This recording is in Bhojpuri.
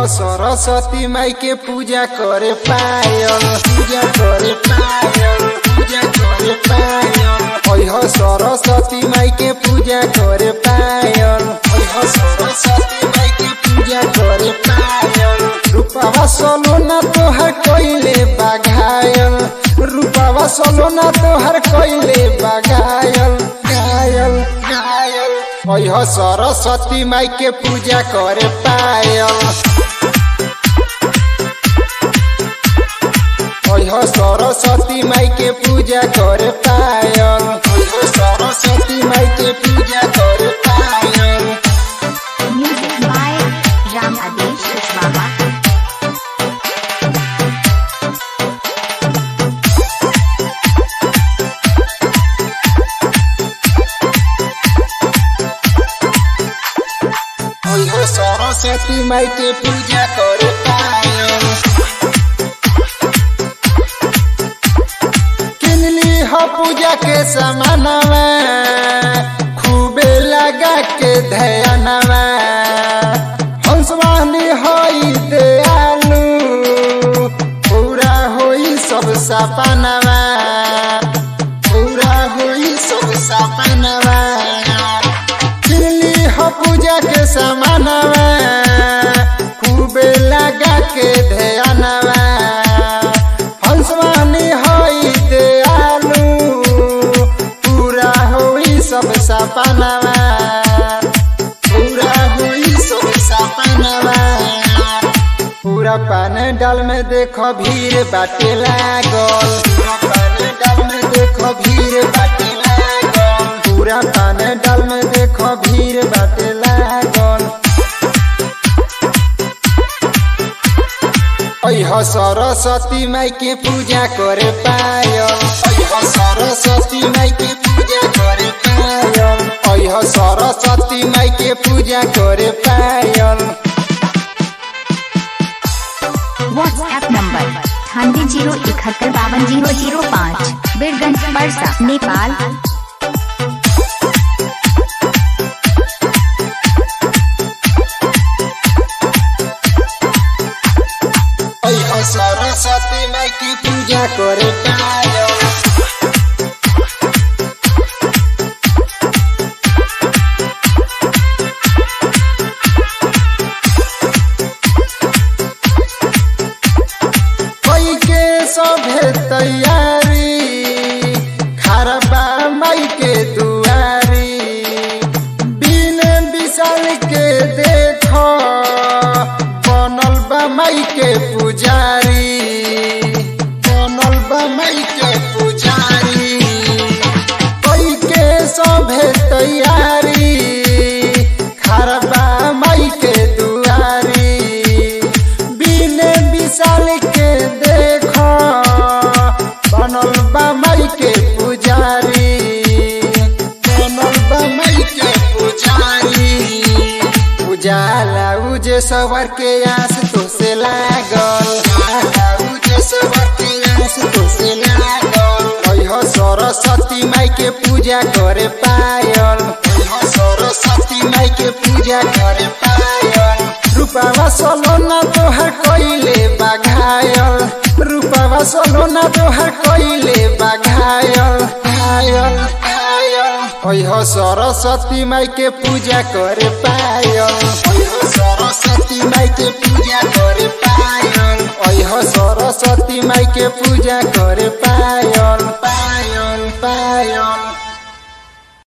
सरस्वती माई के पूजा करे पायल, पूजा करे पायल, पूजा करे पायल। ओह सरस्वती माई के पूजा करे पायल, ओह सरस्वती माई के पूजा करे पायल। रूपावा सोलोना तोहर कोइले बाघायल, रूपावा सोलोना तोहर कोइले बाघायल, घायल घायल। ओह सरस्वती माई के पूजा करे पायल, ओह सरस्वती माई के पूजा करे पायल, ओह सरस्वती माई के पूजा करे पायल। म्यूजिक बाय राम आदेश बाबा। ओह सरस्वती माई के पूजा करे पायल। किनली हो पूजा के समानवा, खूबे लगा के ध्यानवा। हंसवानी होई दयालु, पूरा होई सब सपनवा, पूरा होई सब सपनवा। किनली हो पूजा के समानवा, खूबे लगा के ध्यानवा। हंसवानी होई दयालु, पूरा होई सब सपनवा, पूरा होई सब सपनवा। पूरा पान डाल में देखो भीड़ बाटे लागल, पूरा पान डाल में देखो भीड़ बाटे लागल, पूरा पान डाल में देखो भीड़ बाटे लागल। ओह सरस्वती माई के पूजा करे पायल, ओह सरस्वती माई के पूजा करे पायल, ओह सरस्वती माई के पूजा करे पायल। व्हाट्सएप नंबर 9807150005, बीरगंज परसा नेपाल। ओह सरस्वती माई की पूजा करे पायल, कोई के सभे तैयारी, खरबा माई के दुआरी। बिन विशाल के देखो, बनल बा माई के पुजारी, बनल बा माई के पुजारी। कोई के सभे तैयारी, खरबा माई के दुआरी। बिन विशाल के देखो, बनल बा माई के पुजारी, बनल बा माई के पुजारी। उजाला उजे सवर के आस तो से लागल, उजाला उजे सवर के आस तो से लागल। ओह सरस्वती माई के पूजा करे पायल, ओह सरस्वती माई के पूजा करे पायल। रूपावा सोलोना तोहर कोइले बाघायल, रूपावा सोलोना तोहर कोइले बाघायल, घायल घायल। ओह सरस्वती माई के पूजा करे पायल, ओह सरस्वती माई के पूजा करे पायल, ओह सरस्वती माई के पूजा करे पायल, पायल पायल।